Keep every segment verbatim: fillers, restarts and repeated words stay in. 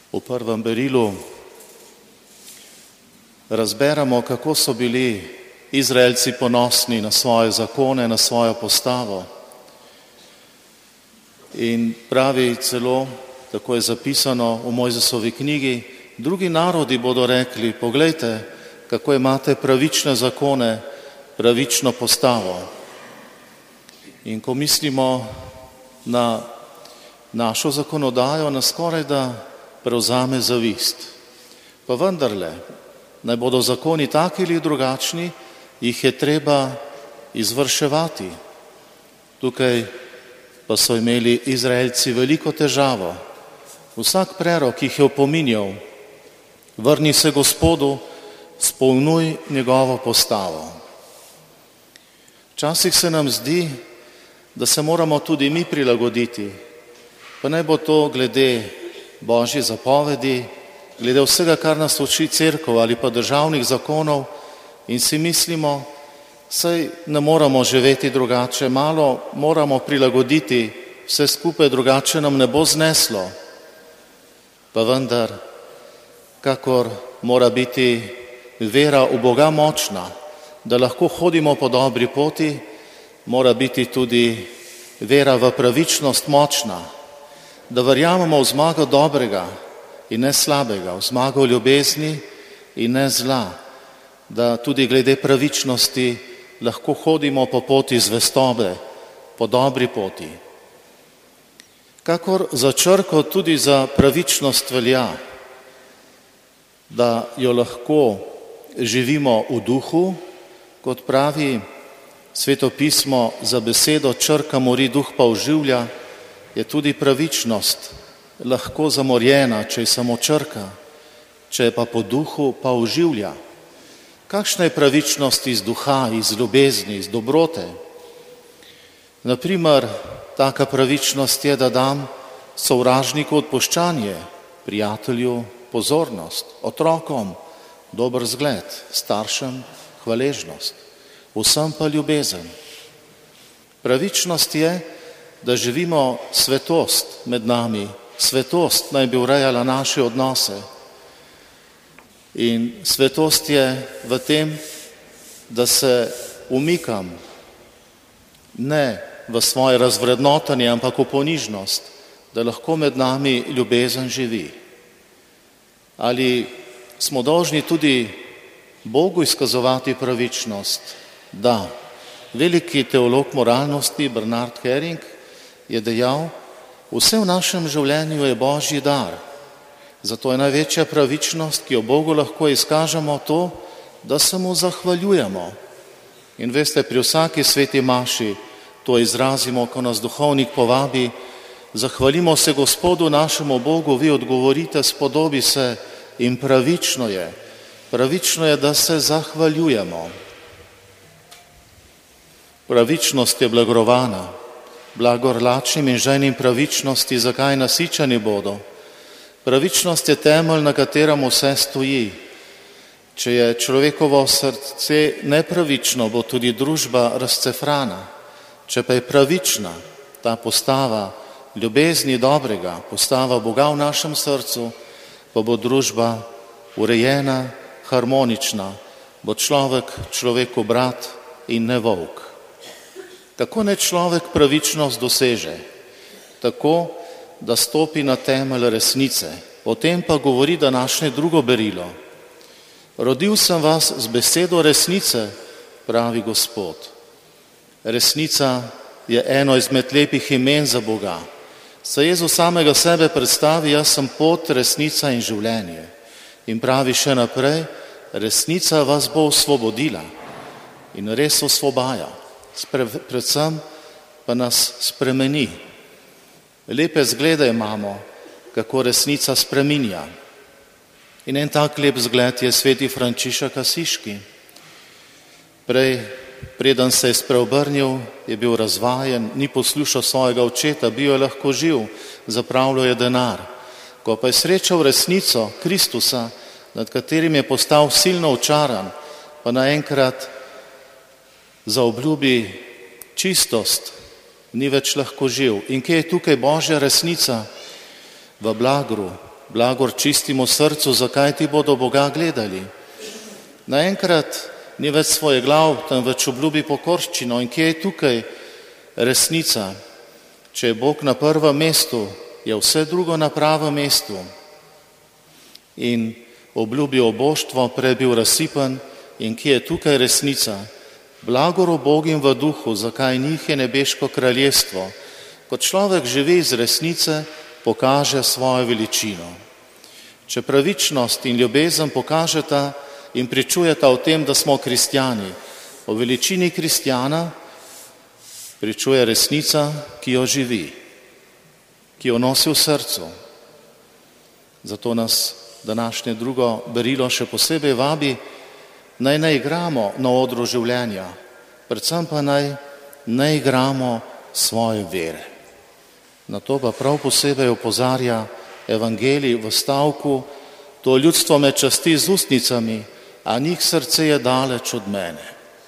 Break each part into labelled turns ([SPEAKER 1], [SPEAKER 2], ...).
[SPEAKER 1] V prvem berilu razberemo, kako so bili Izraelci ponosni na svoje zakone, na svojo postavo. In pravi celo, tako je zapisano v Mojzesovi knjigi, drugi narodi bodo rekli, poglejte, kako imate pravične zakone, pravično postavo. In ko mislimo na našo zakonodajo, nas skoraj da prevzame zavist. Pa vendarle, naj bodo zakoni taki ali drugačni, jih je treba izvrševati. Tukaj pa so imeli Izraelci veliko težavo. Vsak prerok jih je opominjal, vrni se Gospodu, spolnuj njegovo postavo. Včasih se nam zdi, da se moramo tudi mi prilagoditi, pa naj bo to glede Božje zapovedi, glede vsega, kar nas uči cerkev ali pa državnih zakonov, in si mislimo, saj ne moramo živeti drugače, malo moramo prilagoditi, vse skupaj drugače nam ne bo zneslo. Pa vendar, kakor mora biti vera v Boga močna, da lahko hodimo po dobri poti, mora biti tudi vera v pravičnost močna, da verjamemo v zmago dobrega in ne slabega, v zmago ljubezni in ne zla, da tudi glede pravičnosti lahko hodimo po poti zvestobe, po dobri poti. Kakor za črko tudi za pravičnost velja, da jo lahko živimo v duhu, kot pravi Sveto pismo, za besedo črka mori, duh pa oživlja, je tudi pravičnost lahko zamorjena, če je samo črka, če je pa po duhu, pa oživlja. Kakšna je pravičnost iz duha, iz ljubezni, iz dobrote? Naprimer, taka pravičnost je, da dam sovražniku odpuščanje, prijatelju pozornost, otrokom dober zgled, staršem hvaležnost, vsem pa ljubezen. Pravičnost je, da živimo svetost med nami, svetost naj bi urejala naše odnose. In svetost je v tem, da se umikam ne v svoje razvrednotanje, ampak v ponižnost, da lahko med nami ljubezen živi. Ali smo dolžni tudi Bogu izkazovati pravičnost? Da. Veliki teolog moralnosti Bernard Häring je dejal, vse v našem življenju je Božji dar. Zato je največja pravičnost, ki jo Bogu lahko izkažemo, to, da se mu zahvaljujemo. In veste, pri vsaki sveti maši to izrazimo, ko nas duhovnik povabi, zahvalimo se Gospodu našemu Bogu, vi odgovorite, spodobi se in pravično je. Pravično je, da se zahvaljujemo. Pravičnost je blagorovana, blagor lačnim in žejnim pravičnosti, zakaj nasičeni bodo. Pravičnost je temelj, na katerem vse stoji. Če je človekovo srce nepravično, bo tudi družba razcefrana. Če pa je pravična ta postava ljubezni dobrega, postava Boga v našem srcu, pa bo družba urejena, harmonična, bo človek človeku brat in ne volk. Kako naj človek pravičnost doseže? Tako, da stopi na temelj resnice. O tem pa govori današnje drugo berilo. Rodil sem vas z besedo resnice, pravi Gospod. Resnica je eno izmed lepih imen za Boga. Saj Jezus samega sebe predstavi, jaz sem pot, resnica in življenje. In pravi še naprej, resnica vas bo osvobodila in res osvobaja. Predvsem pa nas spremeni. Lepe zglede imamo, kako resnica spreminja. In en tak lep zgled je sveti Frančišek Asiški. Prej, preden se je spreobrnil, je bil razvajen, ni poslušal svojega očeta, bil je lahko živ, zapravljal je denar. Ko pa je srečal resnico Kristusa, nad katerim je postal silno očaran, pa naenkrat zaobljubi čistost, ni več lahko živ. In kje je tukaj Božja resnica? V blagru, blagor čistimo srcu, zakaj ti bodo Boga gledali. Naenkrat ni več svoje glav, temveč obljubi pokorščino. In kje je tukaj resnica? Če je Bog na prvem mestu, je vse drugo na pravem mestu. In obljubi oboštvo, prej bil razsipan. In kje je tukaj resnica? Blagor ubogim v duhu, zakaj njih je nebeško kraljestvo. Ko človek živi iz resnice, pokaže svojo veličino. Če pravičnost in ljubezen pokažeta in pričujeta o tem, da smo kristjani, o veličini kristjana pričuje resnica, ki jo živi, ki jo nosi v srcu. Zato nas današnje drugo berilo še posebej vabi, naj ne igramo na odru življenja, predvsem pa naj ne igramo svoje vere. Na to pa prav posebej opozarja evangelij v stavku: to ljudstvo me časti z ustnicami, a njih srce je daleč od mene.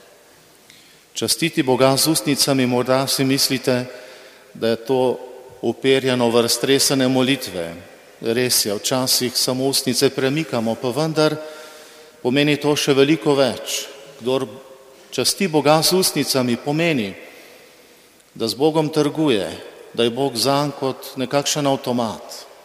[SPEAKER 1] Častiti Boga z ustnicami, morda si mislite, da je to uperjeno v raztresene molitve. Res je, včasih samo ustnice premikamo, pa vendar pomeni to še veliko več. Kdor časti Boga z ustnicami, pomeni, da z Bogom trguje, da je Bog zanj kot nekakšen avtomat.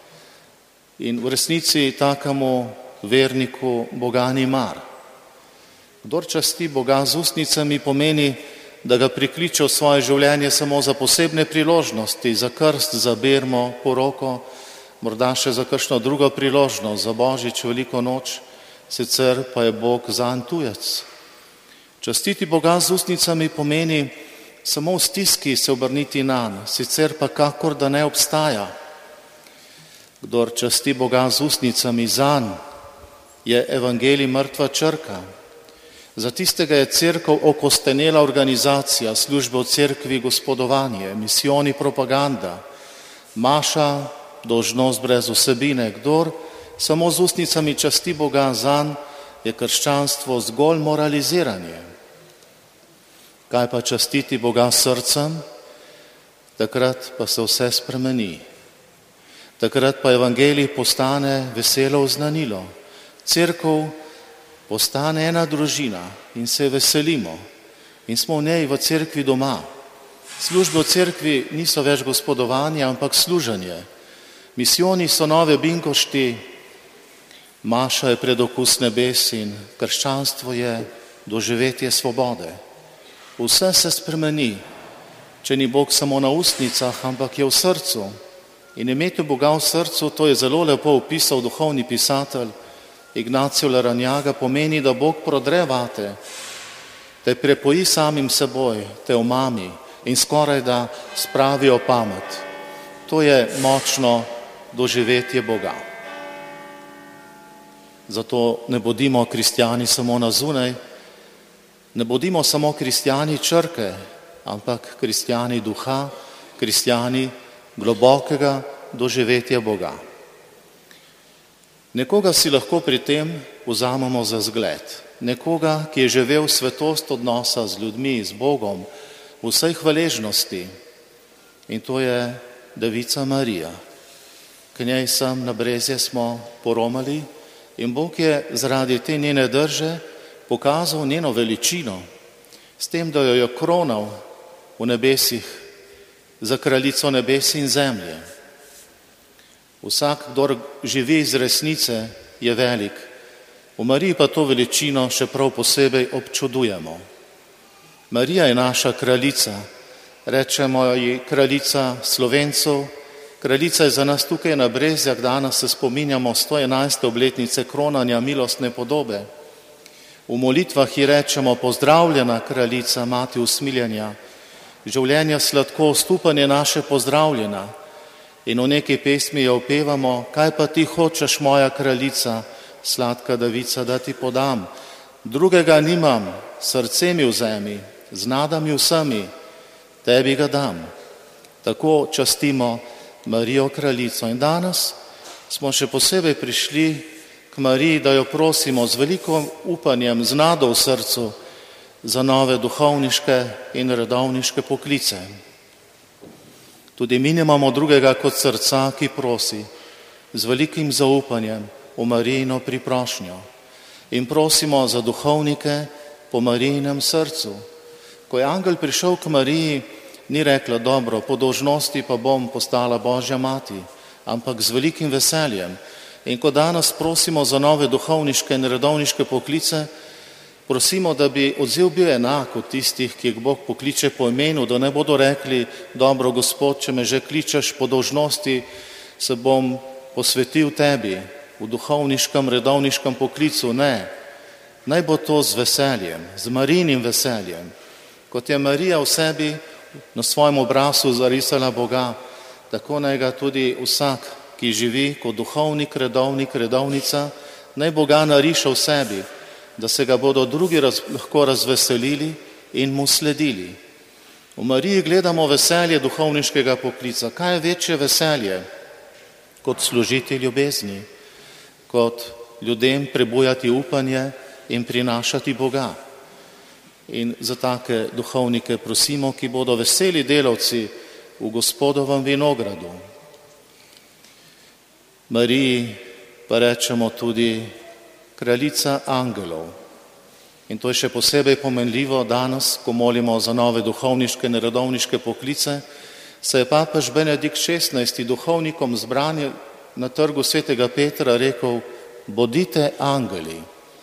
[SPEAKER 1] In v resnici takemu verniku Boga ni mar. Kdor časti Boga z ustnicami, pomeni, da ga prikliče v svoje življenje samo za posebne priložnosti, za krst, za bermo, poroko, morda še za kakšno drugo priložnost, za Božič, veliko noč, sicer pa je Bog zanj tujec. Častiti Boga z ustnicami pomeni samo v stiski se obrniti nanj, sicer pa kakor da ne obstaja. Kdor časti Boga z ustnicami, zanj je evangelij mrtva črka. Za tistega je cerkev okostenela organizacija, službe v cerkvi gospodovanje, misijoni propaganda, maša dolžnost brez vsebine. Kdor samo z ustnicami časti Boga, zanj je krščanstvo zgolj moraliziranje. Kaj pa častiti Boga s srcem? Takrat pa se vse spremeni. Takrat pa evangelij postane veselo oznanilo. Cerkev postane ena družina in se veselimo. In smo v njej v cerkvi doma. Službe v cerkvi niso več gospodovanje, ampak služenje. Misijoni so nove binkošti, maša je predokus nebes in krščanstvo je doživetje svobode. Vse se spremeni, če ni Bog samo na ustnicah, ampak je v srcu. In imeti Boga v srcu, to je zelo lepo opisal duhovni pisatelj Ignacio Laranjaga, pomeni, da Bog prodre vate, te prepoji samim seboj, te omami in skoraj da spravijo pamet. To je močno doživetje Boga. Zato ne bodimo kristjani samo na zunaj, ne bodimo samo kristjani črke, ampak kristjani duha, kristjani globokega doživetja Boga. Nekoga si lahko pri tem vzamemo za zgled. Nekoga, ki je živel svetost odnosa z ljudmi, z Bogom, v vsej hvaležnosti. In to je Devica Marija. K njej sem na Brezje smo poromali in Bog je zaradi te njene drže pokazal njeno veličino, s tem, da jo je kronal v nebesih za kraljico nebes in zemlje. Vsak, kdor živi iz resnice, je velik. V Mariji pa to veličino še prav posebej občudujemo. Marija je naša kraljica, rečemo ji kraljica Slovencev, kraljica je za nas tukaj na Brezjah, danes se spominjamo sto enajste obletnice kronanja milostne podobe. V molitvah ji rečemo pozdravljena kraljica, mati usmiljenja, življenja sladko, stupanje naše pozdravljena. In v neki pesmi jo opevamo, kaj pa ti hočeš, moja kraljica, sladka devica, da ti podam. Drugega nimam, srce mi vzemi, z nadami vsemi, tebi ga dam. Tako častimo Marijo kraljico. In danes smo še posebej prišli k Mariji, da jo prosimo z veliko upanjem, z nado v srcu za nove duhovniške in redovniške poklice. Tudi mi nemamo drugega kot srca, ki prosi. z velikim zaupanjem v Marijino priprošnjo in prosimo za duhovnike po Marijinem srcu. Ko je angel prišel k Mariji, ni rekla, dobro, po dolžnosti pa bom postala Božja mati, ampak z velikim veseljem. In ko danes prosimo za nove duhovniške in redovniške poklice, prosimo, da bi odziv bil enak od tistih, ki jih Bog pokliče po imenu, da ne bodo rekli, dobro, Gospod, če me že kličeš po dolžnosti, se bom posvetil tebi v duhovniškem, redovniškem poklicu. Ne, naj bo to z veseljem, z Marijinim veseljem. Kot je Marija v sebi na svojem obrazu zarisala Boga, tako naj ga tudi vsak, ki živi kot duhovnik, redovnik, redovnica, naj Boga nariše v sebi, da se ga bodo drugi raz, lahko razveselili in mu sledili. V Mariji gledamo veselje duhovniškega poklica. Kaj je večje veselje kot služiti ljubezni, kot ljudem prebujati upanje in prinašati Boga? In za take duhovnike prosimo, ki bodo veseli delavci v Gospodovem vinogradu. Mariji pa rečemo tudi kraljica angelov. In to je še posebej pomenljivo danes, ko molimo za nove duhovniške in redovniške poklice, se je papež Benedikt šestnajsti duhovnikom zbrani na trgu svetega Petra rekel, bodite angeli.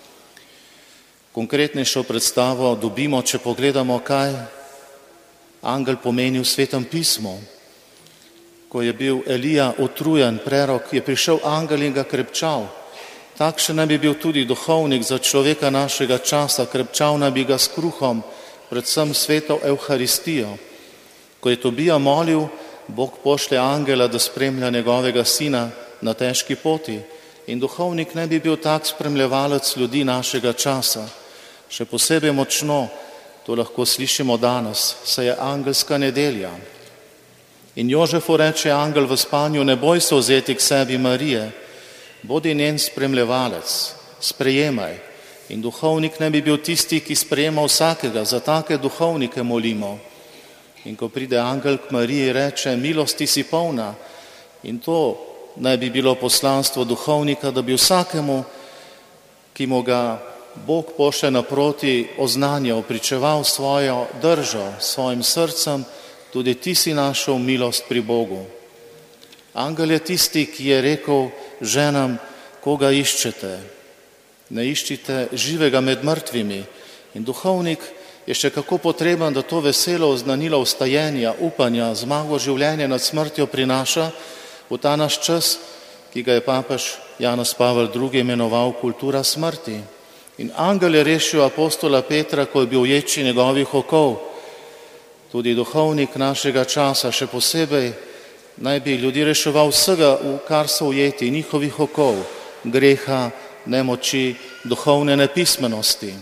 [SPEAKER 1] Konkretnejšo predstavo dobimo, če pogledamo, kaj angel pomeni v Svetem pismu. Ko je bil Elija utrujen, prerok, je prišel angel in ga krepčal. Takšen naj bi bil tudi duhovnik za človeka našega časa, krepčal naj bi ga s kruhom, predvsem sveto Evharistijo. Ko je Tobija molil, Bog pošlje angela, da spremlja njegovega sina na težki poti. In duhovnik naj bi bil tak spremljevalec ljudi našega časa. Še posebej močno, to lahko slišimo danes, se je angelska nedelja. In Jožefu reče angel v spanju, ne boj se vzeti k sebi Marije, bodi njen spremljevalec, sprejemaj. In duhovnik naj bi bil tisti, ki sprejema vsakega, za take duhovnike molimo. In ko pride angel k Mariji, reče, milosti si polna. In to naj bi bilo poslanstvo duhovnika, da bi vsakemu, ki mu ga Bog pošlje naproti, oznanjal, pričeval svojo držo, svojim srcem, tudi ti si našel milost pri Bogu. Angel je tisti, ki je rekel ženam, koga iščete. Ne iščite živega med mrtvimi. In duhovnik je še kako potreben, da to veselo oznanilo vstajenja, upanja, zmago življenja nad smrtjo prinaša v ta naš čas, ki ga je papež Janez Pavel drugi imenoval kultura smrti. In angel je rešil apostola Petra, ko je bil ječi njegovih okov. Tudi duhovnik našega časa, še posebej, naj bi ljudi reševal vsega, v kar so ujeti, njihovih okov, greha, nemoči, duhovne nepismenosti.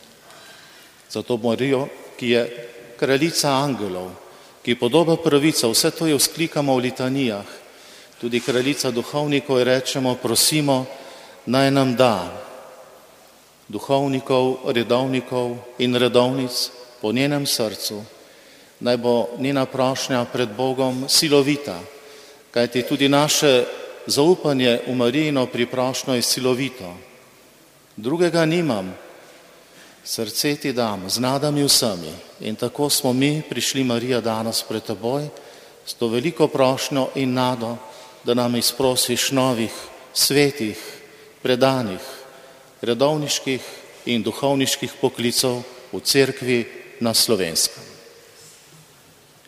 [SPEAKER 1] Zato Marijo, ki je kraljica angelov, ki podoba pravica, vse to je vzklikamo v litanijah. Tudi kraljica duhovnikov rečemo, prosimo, naj nam da duhovnikov, redovnikov in redovnic po njenem srcu. Naj bo njena prošnja pred Bogom silovita, kajti tudi naše zaupanje v Marijino priprošnjo je silovito. Drugega nimam, srce ti dam, z nadami vsemi. In tako smo mi prišli, Marija, danes pred teboj s to veliko prošnjo in nado, da nam izprosiš novih, svetih, predanih, redovniških in duhovniških poklicov v cerkvi na Slovenskem.